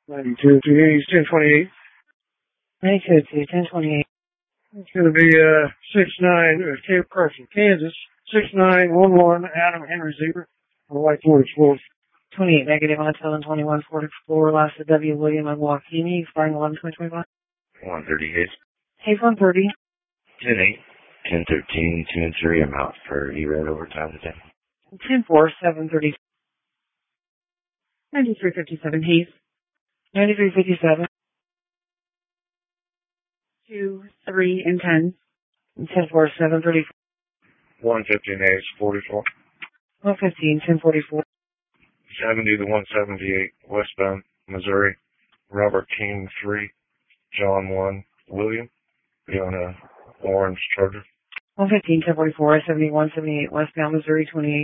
92 to 1028. 92 to 1028. It's going to be 69, Cape Carson, Kansas, 6911 Adam Henry Zebra, White Ford Explorer. 28 negative on Helen 21 Ford Explorer, last of W. William and Joaquini, flying 11 2025. 130 Hayes. Hayes 130. 10-8, 10-13, 2-3. I'm out for E-Red overtime today. 10-4, 730. 9357 Hayes. 9357. 2, 3, and 10. 10-4, 730. 115 Hayes, 44. 115, 1044. 70 to 178, westbound, Missouri. Robert King 3, John 1, William. Be on a orange Charger. 115, 1044, 71, 78, westbound, Missouri 28.